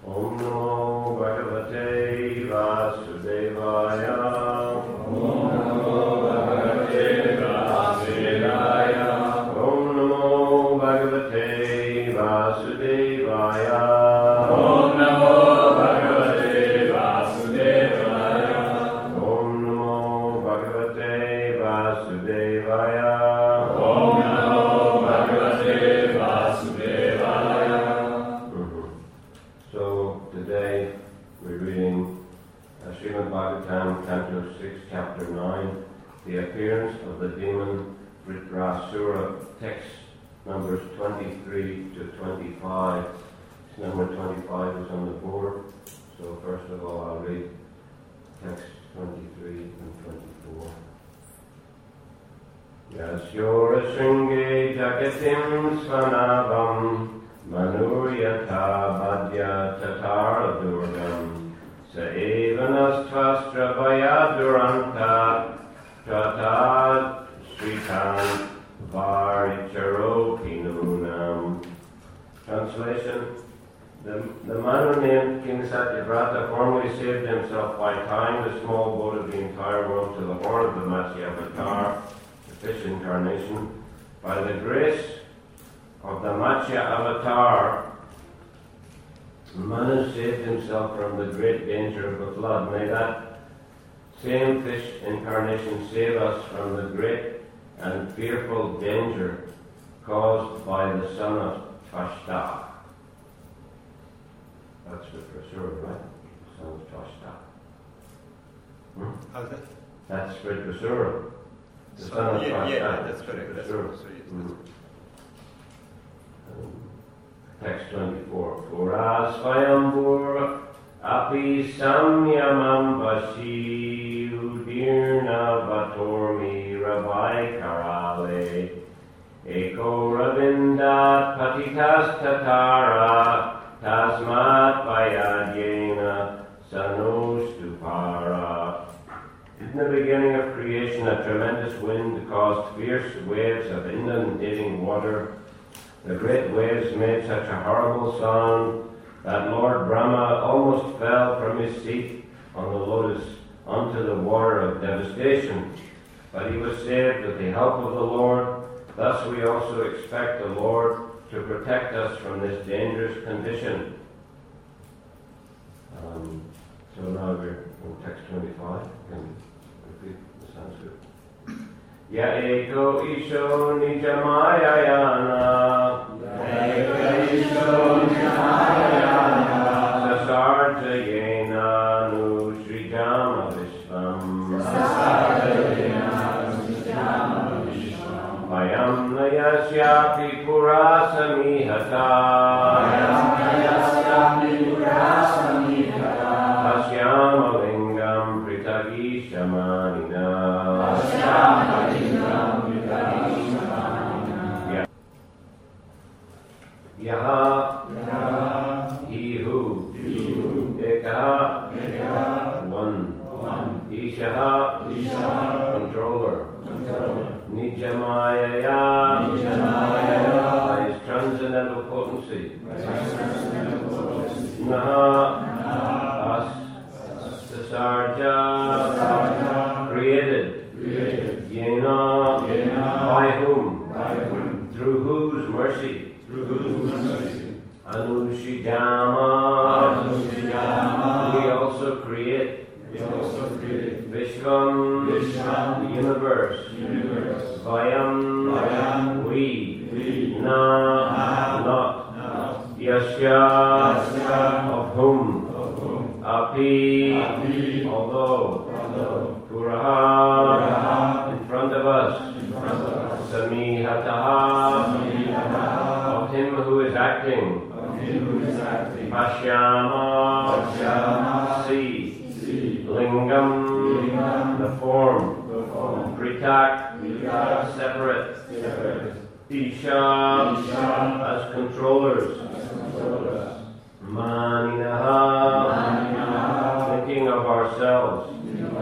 Om Namo Bhagavate Vasudevaya. Om Namo Bhagavate Vasudevaya. Om Namo Bhagavate Vasudevaya. Om Namo Bhagavate Vasudevaya. Om Namo Bhagavate Vasudevaya. Om Namo Bhagavate Vasudevaya. So today we're reading Srimad Bhagavatam, Canto 6, Chapter 9, the appearance of the demon Vritrasura, text numbers 23 to 25. Number 25 is on the board, so first of all I'll read text 23 and 24. Yasyora Sringe Jagatim Svanavam Manuryata Badya Tatara Durgam Sa Evanastvastra Vayaduranta Tratad Srikan Varicharo Pinunam. Translation: The Manu named King Satyavrata formerly saved himself by tying the small boat of the entire world to the horn of the Matsya Avatar, the fish incarnation. By the grace of the Matsya Avatar, Manu saved himself from the great danger of the flood. May that same fish incarnation save us from the great and fearful danger caused by the son of Tvashta. That's Vritrasura, right? The son of Tvashta. How's that? That's Vritrasura. The son of Tvashta. Yeah, that's correct. That's Vritrasura. Text 24. Puras Svayambur Api Samyamam Vashi Udirna Vatormi Rabai Karale Eko Ravindat Patitas Tatara Tasmat Vayadyena Sanostupara. In the beginning of creation, a tremendous wind caused fierce waves of inundating water. The great waves made such a horrible sound that Lord Brahma almost fell from his seat on the lotus onto the water of devastation. But he was saved with the help of the Lord. Thus we also expect the Lord to protect us from this dangerous condition. So now we're in text 25. Can repeat the Sanskrit. Ya eko isho nijamayayana Sasarta yena nu srijama vishvam Vayam nayasyapi purasamihata Pasyama lingam pritagishamanina Yaha, he who, Ekaha, one, Ishaha, controller, Nijamayaya, by his transcendental potency, Naha, us, Sasarja, created, Yena, by whom, through whose mercy, Anushijama, we also create Vishvam, the universe, Vayam, we, not, Yasya, of whom, Api, although, Puraha, in front of us, Samihataha, of him who is acting, Pashyama, see, Lingam, the form, Pritak, separate, Isha, as controllers, Maninaha, thinking of ourselves.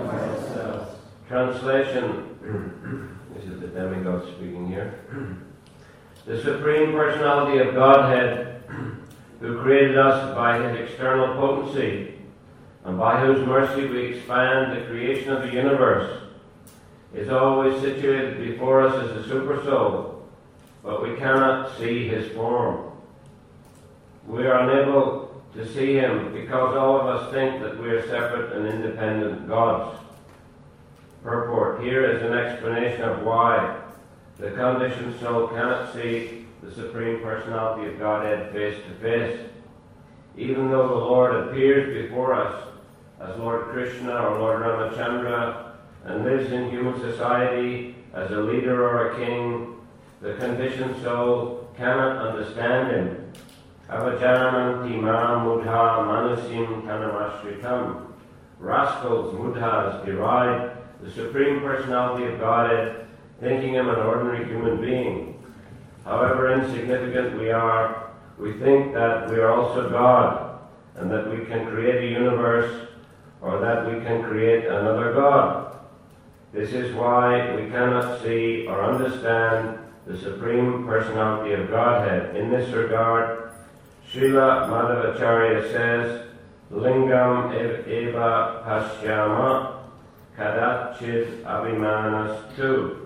Translation. This is the demigod speaking here. The Supreme Personality of Godhead who created us by his external potency, and by whose mercy we expand the creation of the universe, is always situated before us as the Supersoul, but we cannot see his form. We are unable to see him because all of us think that we are separate and independent gods. Purport: here is an explanation of why the conditioned soul cannot see the Supreme Personality of Godhead face to face. Even though the Lord appears before us as Lord Krishna or Lord Ramachandra and lives in human society as a leader or a king, the conditioned soul cannot understand him. Avajananti ma mudha manasim tanamashritam. Rascals, mudhas, deride the Supreme Personality of Godhead, thinking him an ordinary human being. However insignificant we are, we think that we are also God, and that we can create a universe, or that we can create another God. This is why we cannot see or understand the Supreme Personality of Godhead. In this regard, Srila Madhvacharya says, Lingam eva pasyama kadachid abhimanas tu.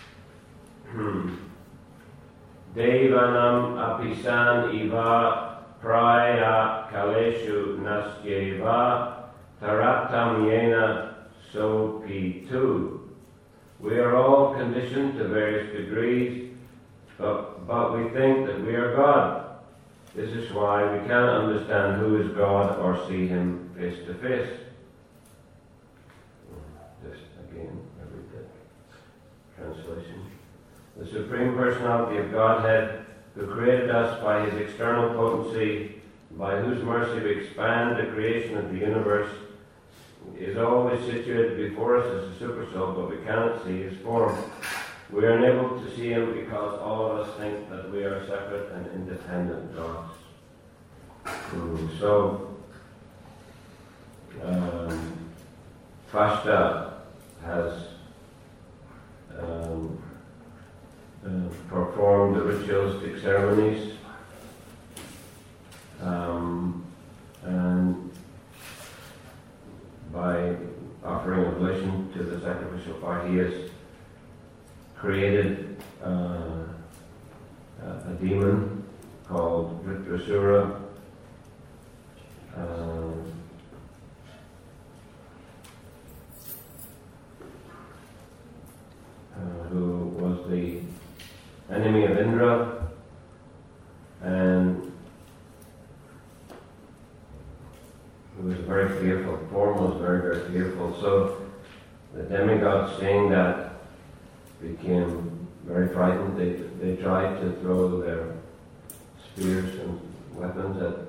Devanam apisan iva praya kaleshu nasyeva taratam yena sopitu. We are all conditioned to various degrees, but we think that we are God. This is why we cannot understand who is God or see him face to face. Just again, I read the translation. The Supreme Personality of Godhead, who created us by his external potency, by whose mercy we expand the creation of the universe, is always situated before us as a Supersoul, but we cannot see his form. We are unable to see him because all of us think that we are separate and independent gods. So, Fashta has performed the ritualistic ceremonies, and by offering oblation to the sacrificial fire, he has created a demon called Vritrasura, who was the enemy of Indra, and who was very fearful. Form was very, very fearful. So the demigods, seeing that, became very frightened. They tried to throw their spears and weapons at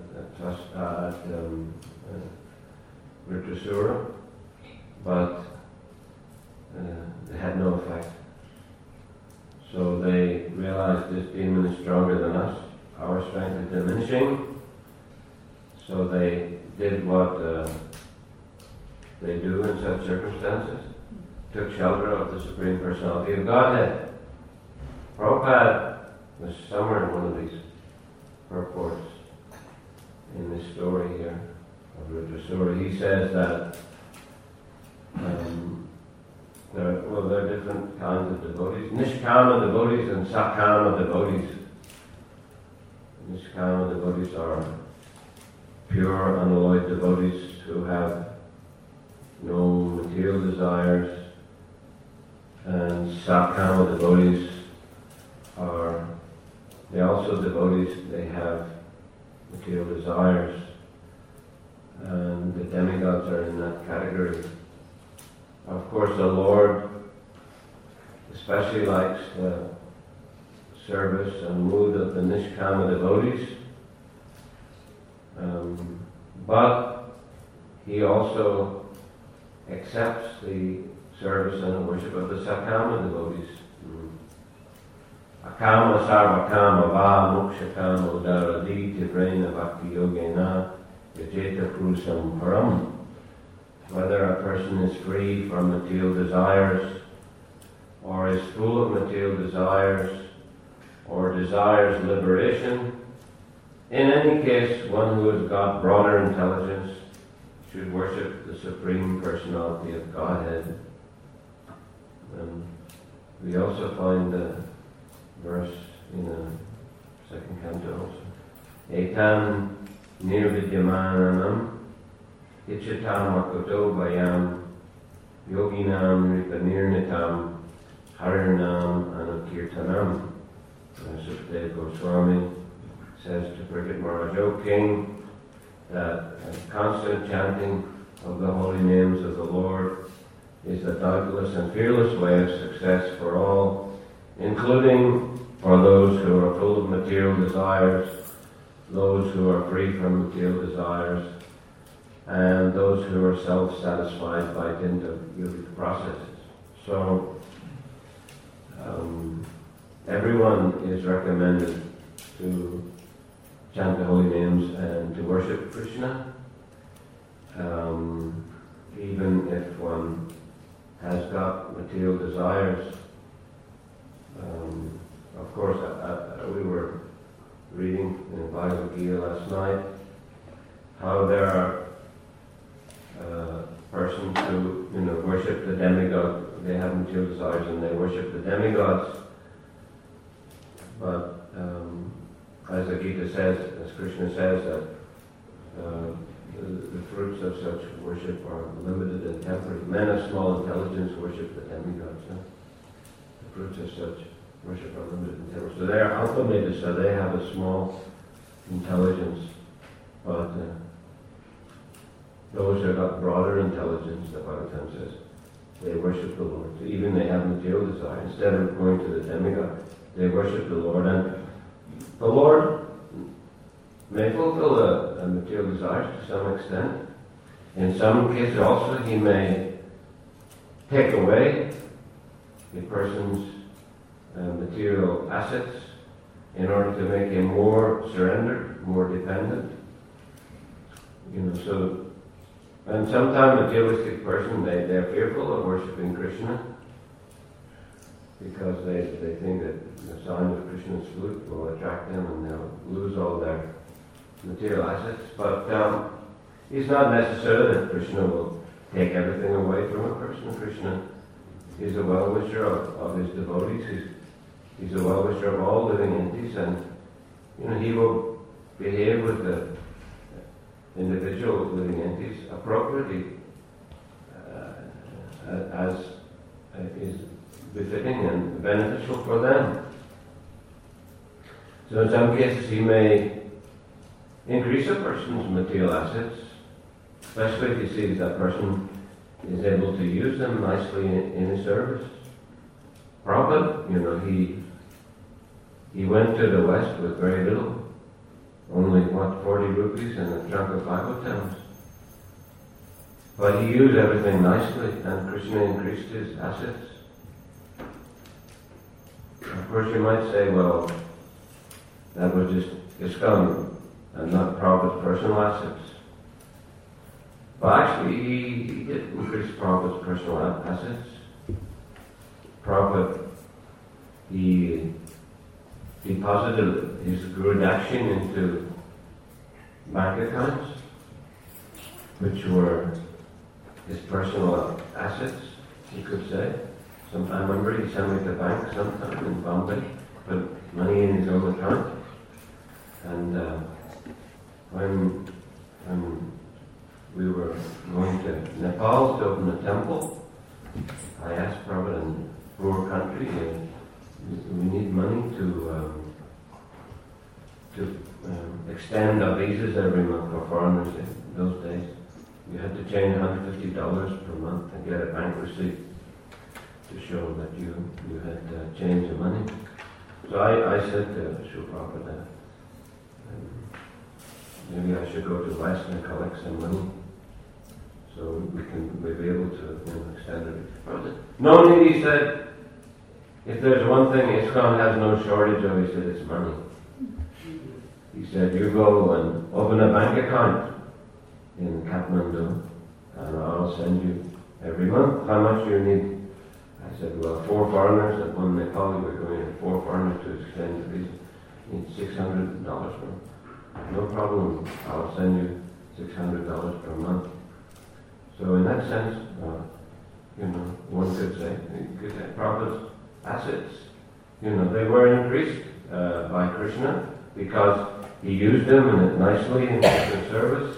Vritrasura, but they had no effect. So they realized this demon is stronger than us. Our strength is diminishing. So they did what they do in such circumstances. Took shelter of the Supreme Personality of Godhead. Prabhupada was somewhere in one of these purports in this story here of Vritrasura. He says that there are different kinds of devotees. Nishkama devotees and Sakama devotees. Nishkama devotees are pure, unalloyed devotees who have no material desires, and Sakama devotees are, they're also devotees, they have material desires, and the demigods are in that category. Of course, the Lord especially likes the service and mood of the Nishkama devotees, but he also accepts the service and the worship of the Sakama devotees. Akama sarvakama va mokshakama udaradi tivrena bhakti yogena yajeta purusam param. Whether a person is free from material desires, or is full of material desires, or desires liberation, In any case, one who has got broader intelligence should worship the Supreme Personality of Godhead. We also find the verse in the second canto also. Etam nirvidyamanam ichatam akoto bayam yoginam ripanirnitam harinam anukirtanam. Sukadeva Goswami says to Parikshit Maharaj, O king, that constant chanting of the holy names of the Lord is the doubtless and fearless way of success for all, including for those who are full of material desires, those who are free from material desires, and those who are self-satisfied by dint of yogic processes. So, everyone is recommended to chant the holy names and to worship Krishna, even if one has got material desires. Of course, we were reading in Bhagavad Gita last night how there are persons who, worship the demigod. They have material desires and they worship the demigods. But as the Gita says, as Krishna says, that the fruits of such worship are limited and temporary. Men of small intelligence worship the demigods. The fruits of such worship are limited and temporary. So they are alpha so they have a small intelligence. But those who have got broader intelligence, the Bhagavatam says, they worship the Lord. So even they have material desire. Instead of going to the demigod, they worship the Lord. And the Lord may fulfill the material desires to some extent. In some cases also He may take away a person's material assets in order to make him more surrendered, more dependent. And sometimes a materialistic person, they're fearful of worshipping Krishna because they think that the sound of Krishna's flute will attract them and they'll lose all their material assets. But it's not necessary that Krishna will take everything away from a person. Krishna is a well-wisher of his devotees. He's a well-wisher of all living entities, and He will behave with the individual living entities appropriately as is befitting and beneficial for them. So in some cases He may increase a person's material assets, especially if He sees that person is able to use them nicely in His service. Prabhupada, he went to the West with very little. Only, 40 rupees and a trunk of Bhagavatams. But he used everything nicely, and Krishna increased his assets. Of course, you might say, well, that was just ISKCON and not Prabhupada's personal assets. But actually, he did increase Prabhupada's personal assets. Prabhupada, he deposited his Guru Dakshin into bank accounts, which were his personal assets, you could say. I remember he sent me to the bank sometime in Bombay, put money in his own account. And when we were going to Nepal to open a temple, I asked Prabhupada, in a poor country, we need money to extend our visas every month for foreigners. In those days, you had to change $150 per month and get a bank receipt to show that you had changed the money. So I said to Srila Prabhupada, maybe I should go to the West and collect some money so we'll be able to extend it. No need, he said. If there's one thing ISKCON has no shortage of, he said, it's money. He said, you go and open a bank account in Kathmandu and I'll send you every month. How much do you need? I said, well, 4 foreigners and 1 Nepali. We're going to 4 foreigners to extend the visa. You need $600 for them. no problem, I'll send you $600 per month. So in that sense, one could say, Prabhupada's assets, they were increased by Krishna because he used them nicely in Krishna's service.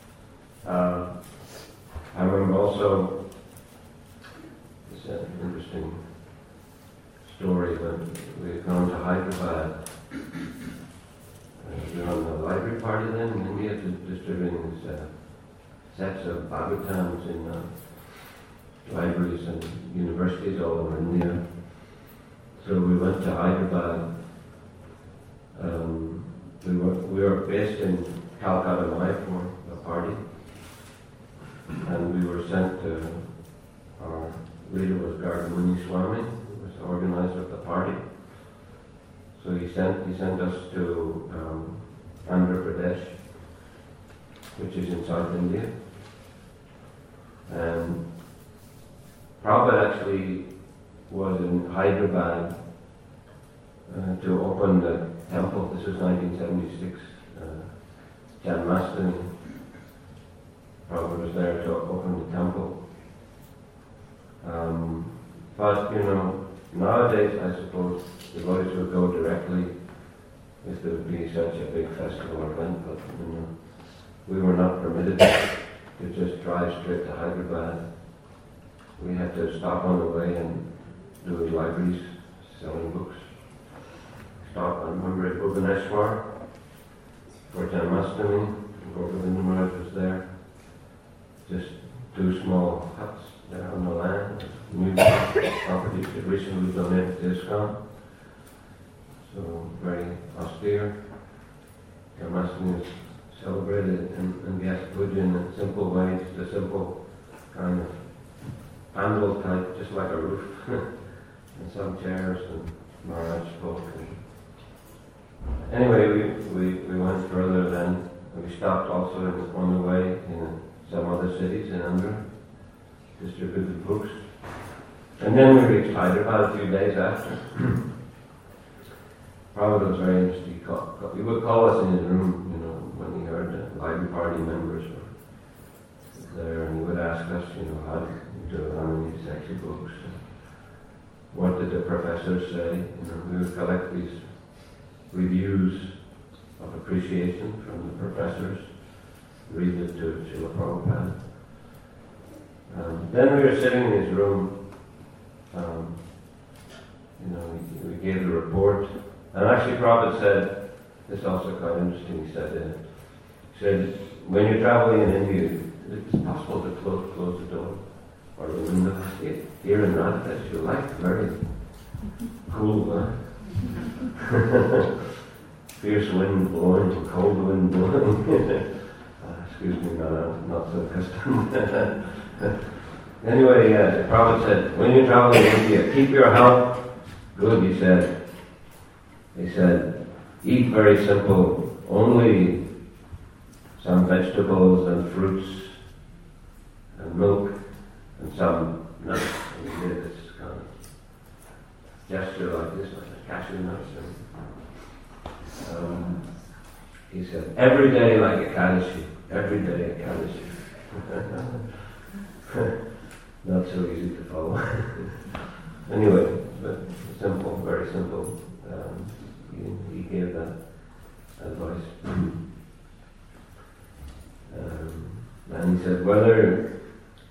I remember also this interesting story when we had gone to Hyderabad. We were on the library party then in India, distributing these sets of Bhagavatams in libraries and universities all over India. So we went to Hyderabad. We were based in Calcutta, Mayapur, a party, and we were sent to, our leader was Gardamuni Swami, who was the organizer of the party. So he sent us to Andhra Pradesh, which is in South India. And Prabhupada actually was in Hyderabad to open the temple. This was 1976, Janmashtami. Prabhupada was there to open the temple. But, nowadays, I suppose, devotees would go directly if there would be such a big festival or event, but, we were not permitted to just drive straight to Hyderabad. We had to stop on the way and do libraries, selling books. Stop, I remember at Bhubaneswar for Janmashtami, Govinda Maharaj was there. Just 2 small huts there on the land, new properties that recently donated to ISKCON. So very austere. Janmashtami is celebrated in Gyasa Puja in a simple way, just a simple kind of pandal type, just like a roof, and some chairs, and Maharaj spoke. Anyway, we went further then. We stopped also on the way in some other cities in Andhra, distributed books. And then we reached Hyderabad a few days after. Prabhupada was very interesting. He would call us in his room, when he heard the library party members were there, and he would ask us, how many sexy books, what did the professors say. We would collect these reviews of appreciation from the professors, read it to Srila Prabhupada. Then we were sitting in his room, we gave the report, and actually Prabhupada said, this is also quite interesting, he said, when you're traveling in India, it's possible to close the door or the window. Here in Radha, you like very cool, fierce wind blowing, cold wind blowing. Excuse me, not so accustomed. Anyway, the Prophet said, when you travel in India, keep your health good, he said. He said, eat very simple, only some vegetables and fruits and milk and some nuts. And he did this kind of gesture like this, like a cashew nuts. And he said, every day like a Kaddishi, every day a Kaddishi. Not so easy to follow. Anyway, but simple, very simple. He gave that advice. And he said, whether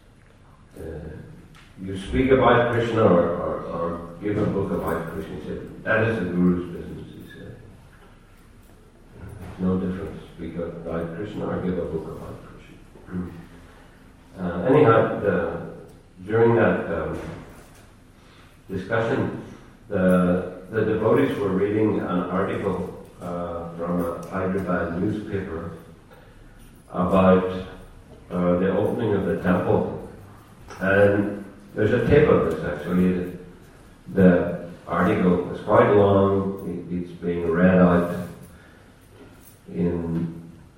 you speak about Krishna or give a book about Krishna, he said, that is the Guru's business, he said. There's no difference. Speak about Krishna or give a book about Krishna. Anyhow, during that discussion, the devotees were reading an article from a Hyderabad newspaper about the opening of the temple. And there's a tape of this actually. The article is quite long. It's being read out in,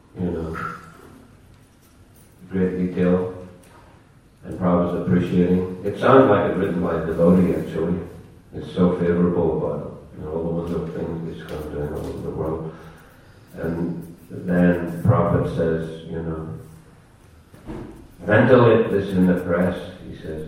great detail. And Prabhupada's appreciating. It sounds like it's written by a devotee actually. It's so favorable about all the wonderful things this comes doing all over the world. And then Prophet says, ventilate this in the press, he says.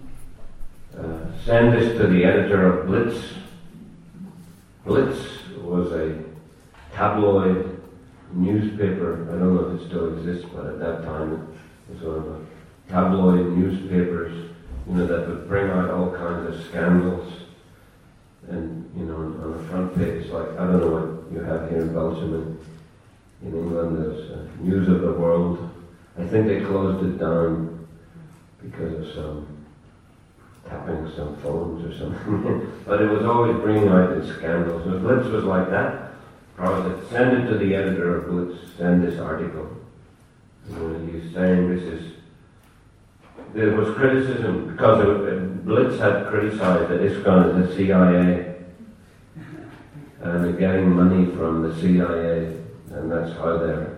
Send this to the editor of Blitz. Blitz was a tabloid newspaper. I don't know if it still exists, but at that time it was one of the tabloid newspapers, that would bring out all kinds of scandals. And, on the front page, like, I don't know what you have here in Belgium and in England, there's News of the World. I think they closed it down because of some tapping some phones or something. But it was always bringing out the scandals. And Blitz was like that. Probably said, send it to the editor of Blitz, send this article. He's saying there was criticism because Blitz had criticized the ISKCON as the CIA and they're getting money from the CIA, and that's how they're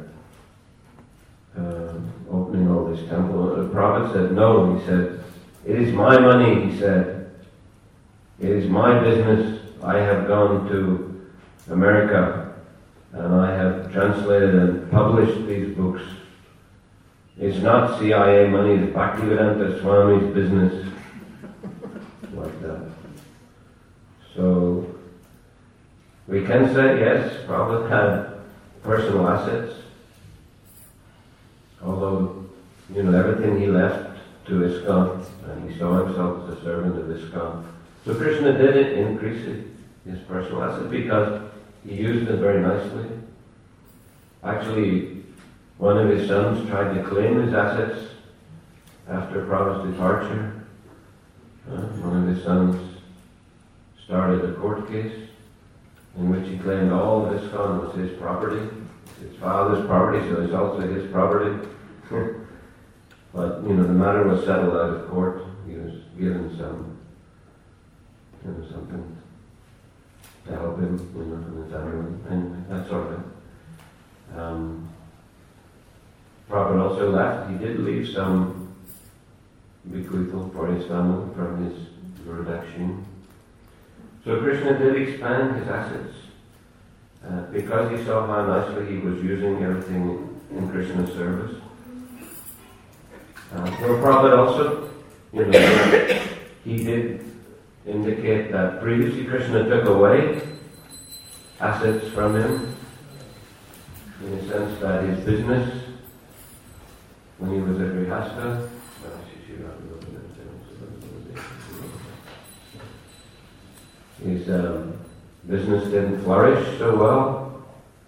opening all this temple. The prophet said, no, he said, it is my money, he said. It is my business. I have gone to America and I have translated and published these books. It's not CIA money, it's Bhaktivedanta Swami's business. Like that. So, we can say, yes, Prabhupada had personal assets. Although, everything he left to ISKCON, and he saw himself as a servant of ISKCON. So Krishna did increase his personal assets because he used them very nicely. Actually, one of his sons tried to claim his assets after Prabhupada's departure. One of his sons started a court case in which he claimed all of ISKCON was his property. His father's property, so it's also his property. But, the matter was settled out of court. He was given some, something to help him, from the family. Anyway, that sort of it. Prabhupada also left. He did leave some bequeathal for his family from his Guru. So Krishna did expand his assets because he saw how nicely he was using everything in Krishna's service. Prabhupada also, he did indicate that previously Krishna took away assets from him, in the sense that his business, when he was at Grihastha, his business didn't flourish so well,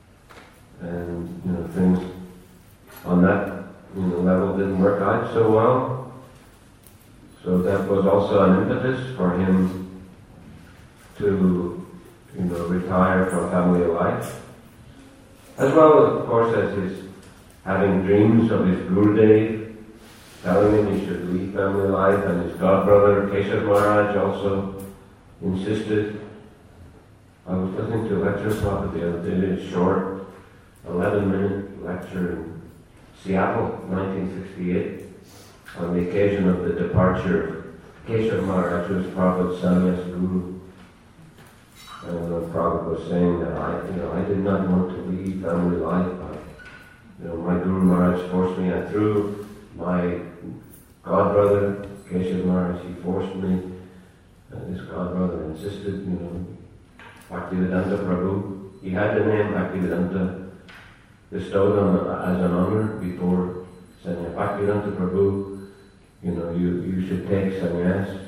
and things on that level didn't work out so well. So that was also an impetus for him to, retire from family life, as well, of course, as his having dreams of his Gurudev, telling him he should leave family life, and his godbrother Keshav Maharaj also insisted. I was listening to a lecture Prabhupada the other day, a short 11-minute lecture in Seattle, 1968, on the occasion of the departure of Keshav Maharaj, who was Prabhupada's sannyas guru. And Prabhupada was saying that I did not want to leave family life. My Guru Maharaj forced me. I threw my godbrother Keshav Maharaj. He forced me. This godbrother insisted. Bhaktivedanta Prabhu. He had the name Bhaktivedanta bestowed on as an honor before saying, Bhaktivedanta Prabhu, you should take sannyas.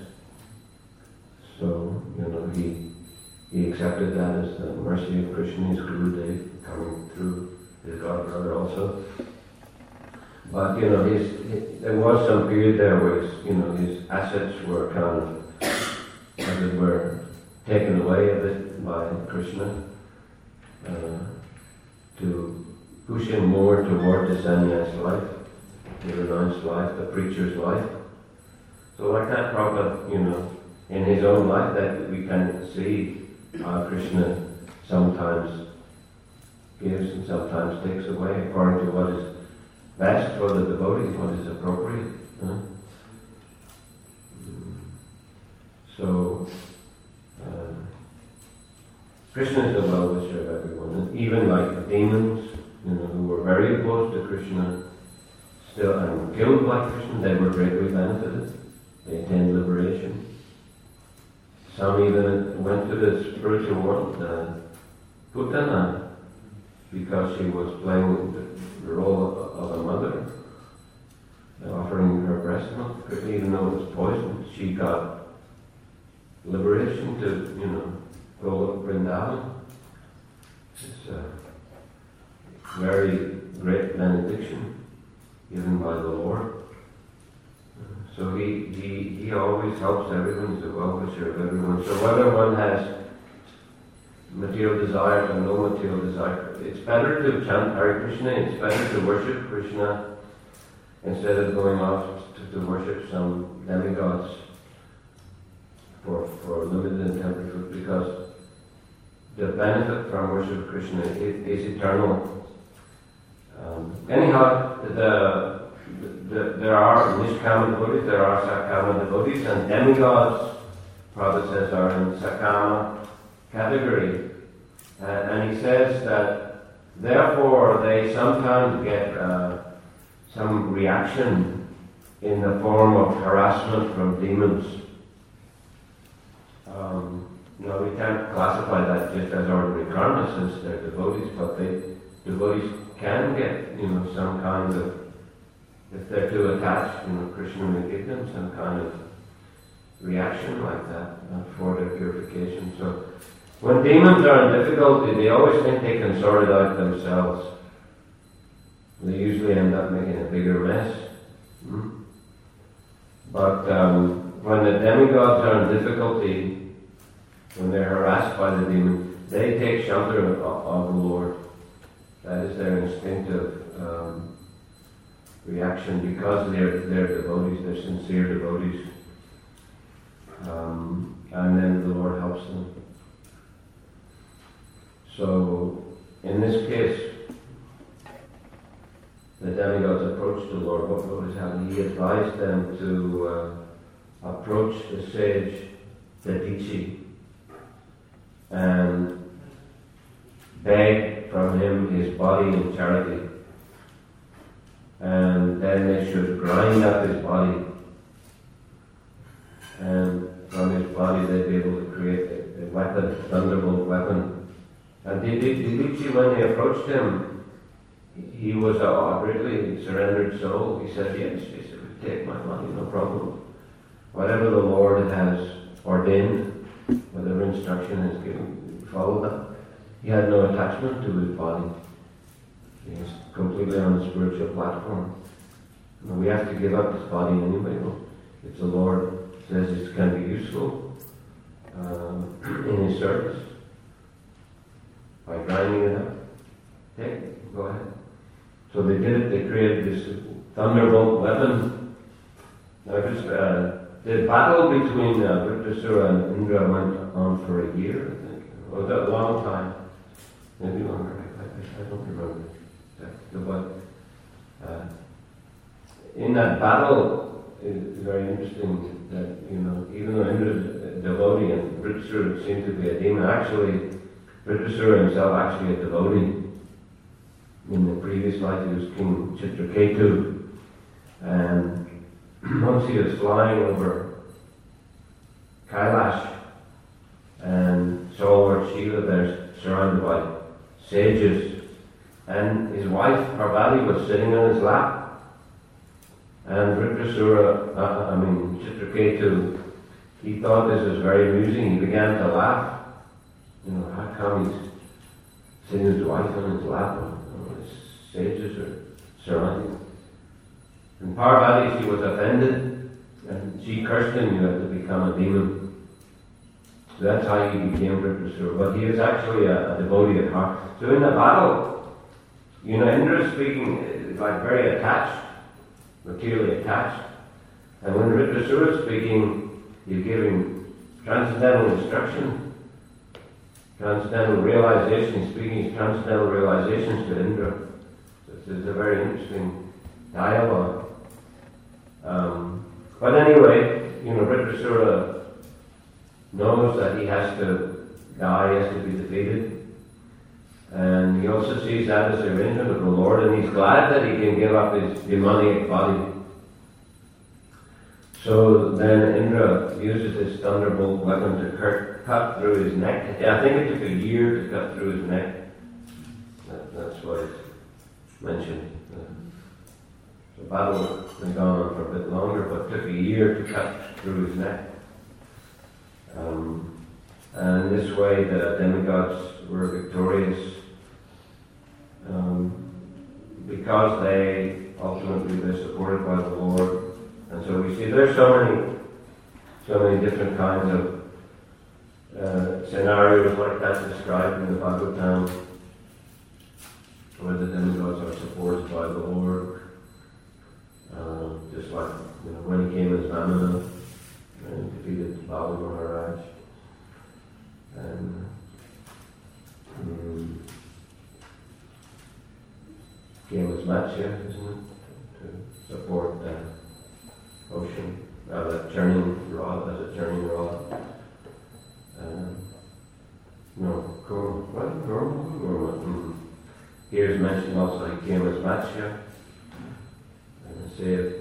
So, he accepted that as the mercy of Krishna, his Gurudev, coming through his godbrother also. But, there was some period there where his assets were kind of, as it were, taken away a bit by Krishna to push him more toward the sannyas life, the renounced life, the preacher's life. So like that, Prabhupada, in his own life, that we can see how Krishna sometimes gives and sometimes takes away according to what is best for the devotee, what is appropriate. So, Krishna is the well-wisher of everyone. And even like the demons, very opposed to Krishna, still and killed by Krishna, they were greatly benefited. They attained liberation. Some even went to the spiritual world, Putana, because she was playing the role of a mother, offering her breast milk, even though it was poisoned. She got liberation to, go to Vrindavan. It's a very great benediction given by the Lord. So he always helps everyone. He's a well-wisher of everyone. So whether one has material desires or no material desire, it's better to chant Hare Krishna, it's better to worship Krishna instead of going off to worship some demigods for limited and temporary food, because the benefit from worship of Krishna is eternal. Anyhow, there are Nishkama devotees, there are Sakama devotees, and demigods, Prabhupada says, are in Sakama category. And he says that therefore they sometimes get some reaction in the form of harassment from demons. We can't classify that just as ordinary karma since they're devotees, but devotees can get, some kind of, if they're too attached, Krishna may give them some kind of reaction like that for their purification. So when demons are in difficulty, they always think they can sort it out themselves. They usually end up making a bigger mess. But when the demigods are in difficulty, when they're harassed by the demon, they take shelter of the Lord. That is their instinctive reaction, because they're devotees, they're sincere devotees. And then the Lord helps them. So, in this case, the demigods approached the Lord. What was happening? He advised them to approach the sage Dadichi and beg from him his body in charity. And then they should grind up his body. And from his body they'd be able to create a weapon, a thunderbolt weapon. And Dadichi, when they approached him, he was a greatly surrendered soul. He said, yes, he said, take my money, no problem. Whatever the Lord has ordained, whatever instruction is given, follow that. He had no attachment to his body. He was completely on the spiritual platform. We have to give up this body anyway. If the Lord says it can be useful in His service, by grinding it up, take it, go ahead. So they did it. They created this thunderbolt weapon. Now, the battle between Vritrasura and Indra went on for a year, I think. Or a long time. Maybe longer. I don't remember. But in that battle, it's very interesting that, even though Indra is a devotee and Vritrasura seemed to be a demon, actually, Vritrasura himself actually a devotee. In the previous life, he was King Chitraketu, and once he was flying over Kailash and saw Lord Shiva there surrounded by sages, and his wife Parvati was sitting on his lap, and Chitraketu, he thought this was very amusing. He began to laugh. How come he's sitting his wife on his lap? Sages are surrounding. And Parvati, she was offended, and she cursed him, you have to become a demon. So that's how he became Vritrasura. But he was actually a devotee at heart. So in the battle, Indra is speaking like very attached, materially attached. And when Vritrasura is speaking, he's giving transcendental instruction, transcendental realization. He's speaking his transcendental realizations to Indra. It's a very interesting dialogue. But anyway, Vritrasura knows that he has to die, he has to be defeated. And he also sees that as the arrangement of the Lord, and he's glad that he can give up his demoniac body. So then Indra uses this thunderbolt weapon to cut through his neck. Yeah, I think it took a year to cut through his neck. That's why it's mentioned. The battle had gone on for a bit longer, but it took a year to cut through his neck. And this way the demigods were victorious because they ultimately were supported by the Lord. And so we see there's so many different kinds of scenarios like that described in the Bhagavatam, where the demigods are supported by the Lord. Just like when he came as Vamana and defeated Bali Maharaj. And came as Matsya, isn't it? To support the ocean, the churning rod, as a churning rod. Kurma. Here is mentioned also he came as Matsya and saved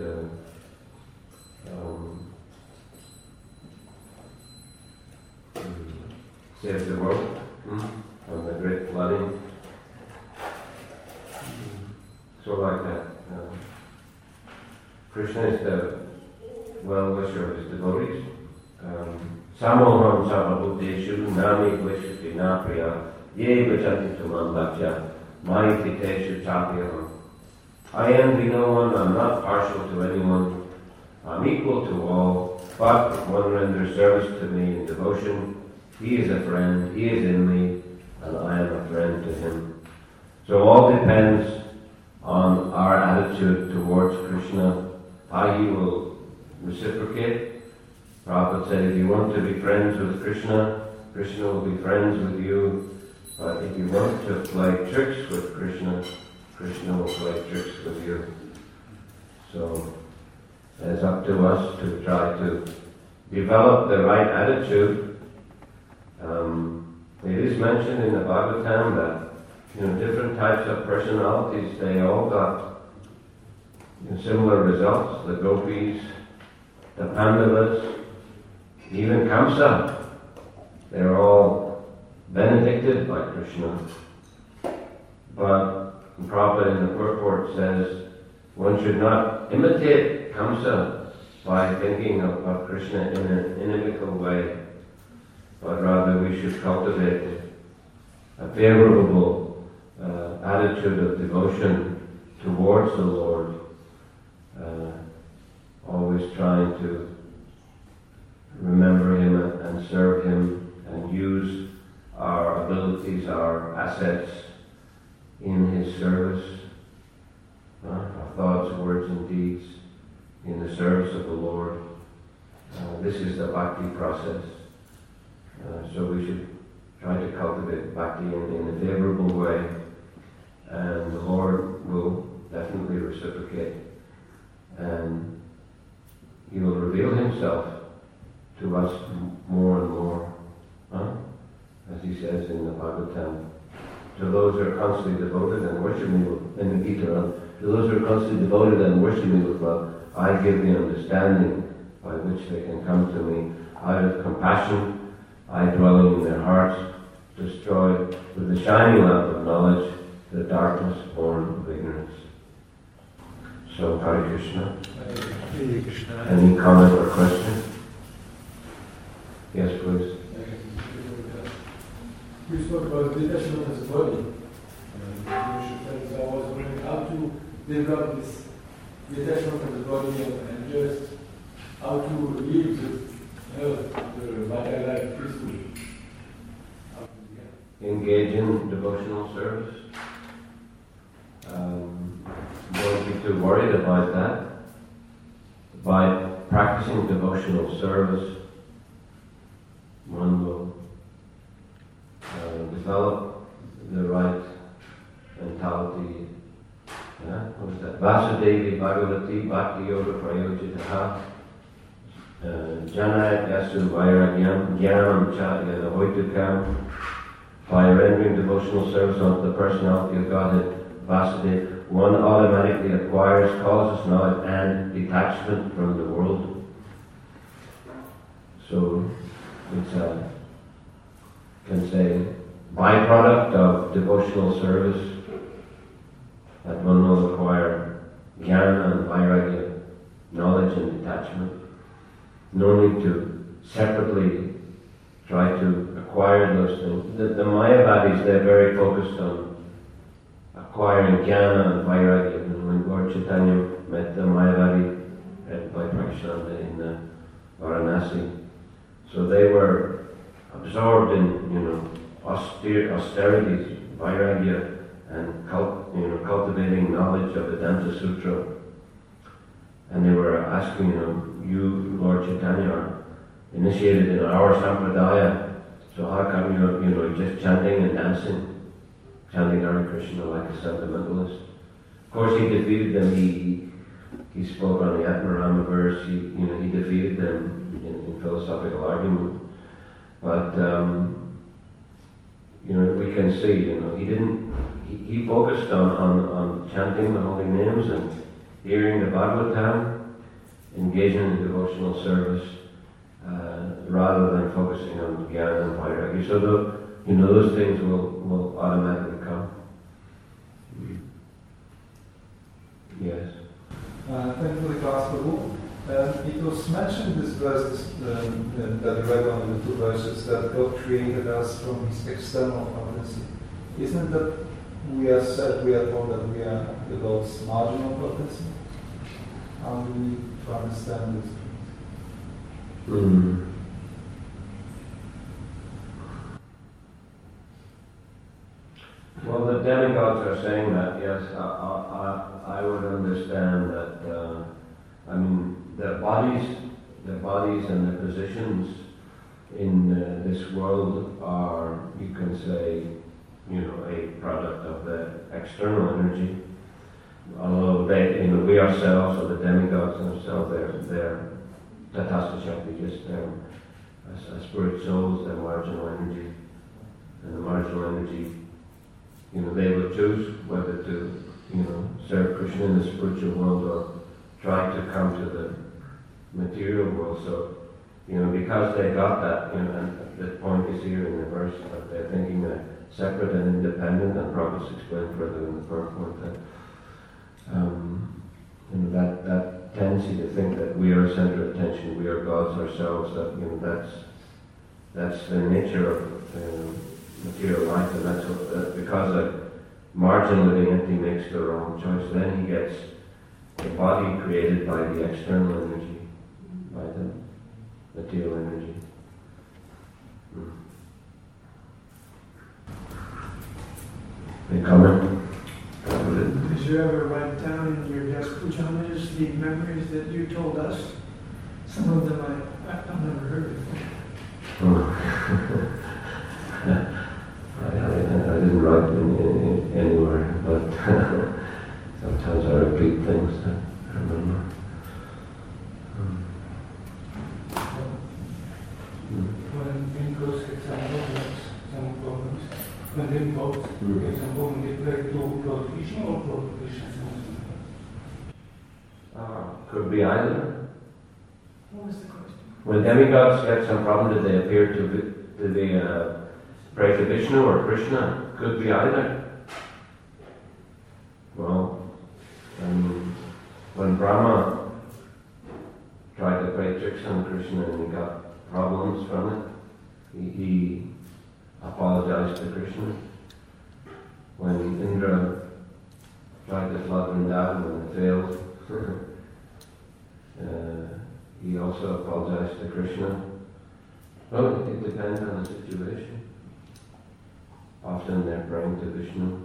the world from the great flooding. So like that. Krishna is the well-wisher of his devotees. Samoham sarvabhuteshu nami vishati napriya ye vachati tumam bhakya maititeshu tapyaham. I envy no one, I'm not partial to anyone, I'm equal to all, but if one renders service to me in devotion, he is a friend, he is in me, and I am a friend to him. So all depends on our attitude towards Krishna, how he will reciprocate. Prabhupada said if you want to be friends with Krishna, Krishna will be friends with you. But if you want to play tricks with Krishna, Krishna will play tricks with you. So it's up to us to try to develop the right attitude. It is mentioned in the Bhagavatam that different types of personalities, they all got similar results. The gopis, the Pandavas, even Kamsa, they're all benedicted by Krishna. But Prabhupada in the purport says one should not imitate Kamsa by thinking of Krishna in an inimical way, but rather we should cultivate a favorable attitude of devotion towards the Lord, always trying to remember Him and serve Him and use our abilities, our assets in His service, our thoughts, words and deeds in the service of the Lord. This is the bhakti process. So we should try to cultivate bhakti in a favorable way, and the Lord will definitely reciprocate, and He will reveal Himself to us more and more, as He says in the Bhagavatam. To those who are constantly devoted and worship me in the Gita, to those who are constantly devoted and worship me with love, I give the understanding by which they can come to me. Out of compassion, I dwelling in their hearts, destroy with the shining lamp of knowledge the darkness born of ignorance. So, Hare Krishna. Hare Krishna. Any comment or question? Yes, please. You spoke about detachment as a body. I was wondering how to develop this detachment of the body and just how to live the material life peacefully. Engage in devotional service. Don't be too worried about that. By practicing devotional service, one will develop the right mentality. What is that? Vasudevi Bhagavati Bhakti Yoga Prayojitaha Janayat Yasu Vairagyam Jnanam Cha Yadahoitukam By rendering devotional service unto the personality of Godhead, Vasudeva, one automatically acquires causes, knowledge, and detachment from the world. So it's a, can say, byproduct of devotional service that one will acquire jnana and vairagya, knowledge and detachment. No need to separately try to acquire those things. The Mayavadis, they're very focused on acquiring jnana and vairagya. And when Lord Chaitanya met the Mayavadi, led by Prakshanda in Varanasi, so they were absorbed in, austerities, vairagya, and cultivating knowledge of the Vedanta Sutra. And they were asking, you, Lord Chaitanya, are initiated in our sampradaya, so how come you're just chanting and dancing, chanting Hare Krishna like a sentimentalist? Of course, he defeated them. He spoke on the Atmarama verse. He defeated them in philosophical argument. But we can see, he focused on chanting the holy names and hearing the Bhagavatam, engaging in devotional service, rather than focusing on jnana and vairagya. So those things will automatically come. Yes. Thank you for the class, Prabhu. It was mentioned this verse that we read on the two verses that God created us from His external potency. Isn't that we are told that we are the God's marginal potency? How do we understand this? Well, the demigods are saying that, yes. I would understand that, the bodies and the positions in this world are, you can say, a product of the external energy. Although we ourselves, or the demigods themselves, they're Tatastha Shakti, just as spirit souls, they're marginal energy. And the marginal energy, they will choose whether to, serve Krishna in the spiritual world or try to come to the material world. So, because they got that, and the point is here in the verse, that they're thinking that separate and independent, and Prabhupada explained further in the PowerPoint that, that tendency to think that we are center of attention, we are gods ourselves, that, that's the nature of material life, and that's what, because a marginal living entity makes the wrong choice, then he gets the body created by the external energy, by the material energy. Any comment? Did you ever write down in your desk pujanas the memories that you told us? Some of them I've never heard before. I didn't write anywhere, but sometimes I repeat things that I remember. When Nicholas gets some problems, when they both get some problem, they pray to Lord Krishna or Lord Krishna? Could be either. What was the question? When demigods get some problem, did they appear to pray to Vishnu or Krishna? Could be either. Well, when Brahma tried to play tricks on Krishna and he got problems from it, he apologized to Krishna. When Indra tried to flood Vrindavan and it failed, he also apologized to Krishna. Well, it depends on the situation. Often they're praying to Vishnu.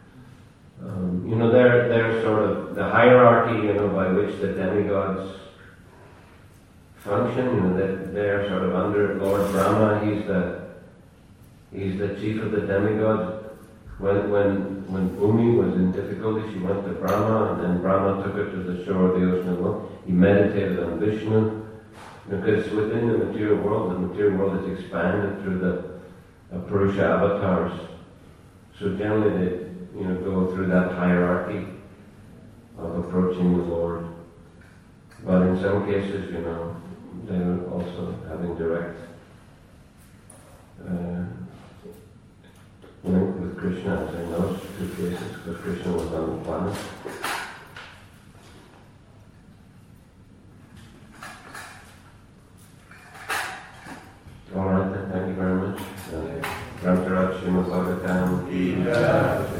They're sort of the hierarchy, by which the demigods function. They're sort of under Lord Brahma. He's the chief of the demigods. When Bhumi was in difficulty, she went to Brahma, and then Brahma took her to the shore of the ocean of love. He meditated on Vishnu, because within the material world is expanded through the Purusha avatars. So generally they go through that hierarchy of approaching the Lord. But in some cases, they're also having direct link with Krishna, as in those two cases, because Krishna was on the planet. All right, then, thank you very much. Ram Charat Srimad Bhagavatam.